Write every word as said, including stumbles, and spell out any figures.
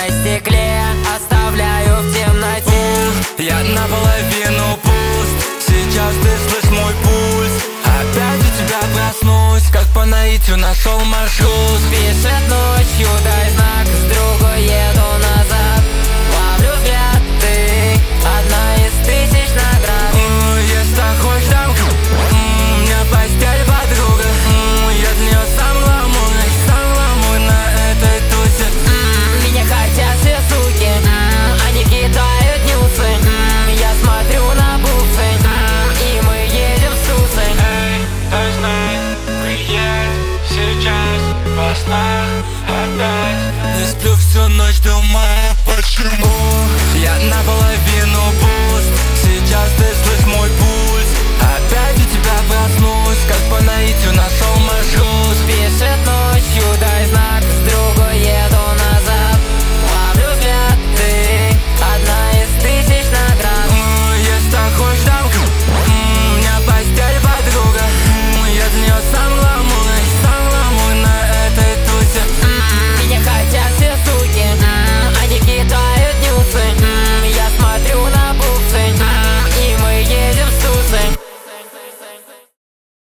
на стекле оставляю в темноте. Я наполовину пуст, сейчас ты слышишь мой пульс. Опять у тебя проснусь, как по наитию нашел маршрут. Пишет ночью, дай знак, с другу еду